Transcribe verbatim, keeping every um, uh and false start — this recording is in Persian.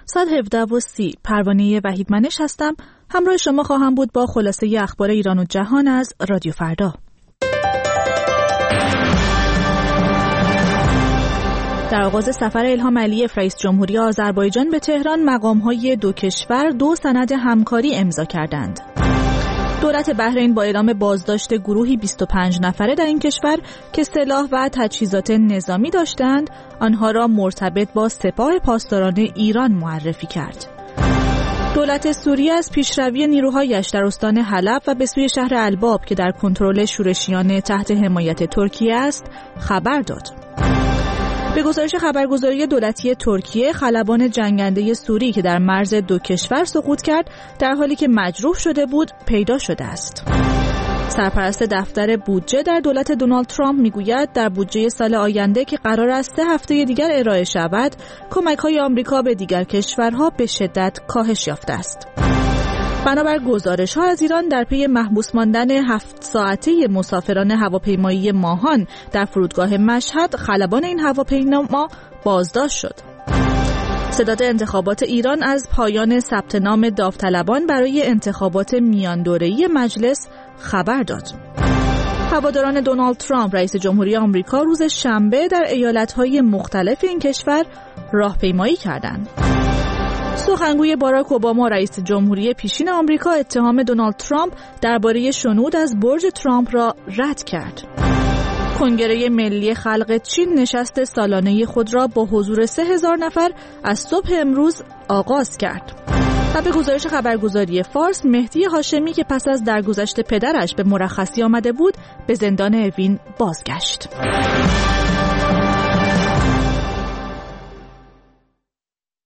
ساعت هفده و سی پروانه وحیدمنش هستم. همراه شما خواهم بود با خلاصه اخبار ایران و جهان از رادیو فردا. در آغاز سفر الهام علیف رئیس جمهوری آذربایجان به تهران، مقام‌های دو کشور دو سند همکاری امضا کردند. دولت بحرین با اعلام بازداشت گروهی بیست و پنج نفره در این کشور که سلاح و تجهیزات نظامی داشتند، آنها را مرتبط با سپاه پاسداران ایران معرفی کرد. دولت سوریه از پیشروی نیروهایش در استان حلب و به سوی شهر الباب که در کنترل شورشیان تحت حمایت ترکیه است خبر داد. به گزارش خبرگزاری دولتی ترکیه، خلبان جنگنده سوری که در مرز دو کشور سقوط کرد در حالی که مجروح شده بود پیدا شده است. سرپرست دفتر بودجه در دولت دونالد ترامپ میگوید در بودجه سال آینده که قرار است سه هفته دیگر ارائه شود، کمک‌های آمریکا به دیگر کشورها به شدت کاهش یافته است. بنابر گزارش‌ها از ایران در پی محبوس ماندن هفت ساعته مسافران هواپیمایی ماهان در فرودگاه مشهد، خلبان این هواپیما بازداشت شد. صداد انتخابات ایران از پایان ثبت نام داوطلبان برای انتخابات میان دوره‌ای مجلس خبر داد. هواداران دونالد ترامپ رئیس جمهوری آمریکا روز شنبه در ایالت‌های مختلف این کشور راهپیمایی کردند. سخنگوی باراک اوباما رئیس جمهوری پیشین آمریکا اتهام دونالد ترامپ درباره شنود از برج ترامپ را رد کرد. کنگره ملی خلق چین نشست سالانه خود را با حضور سه هزار نفر از صبح امروز آغاز کرد. و به گزارش خبرگزاری فارس، مهدی هاشمی که پس از درگذشت پدرش به مرخصی آمده بود، به زندان اوین بازگشت.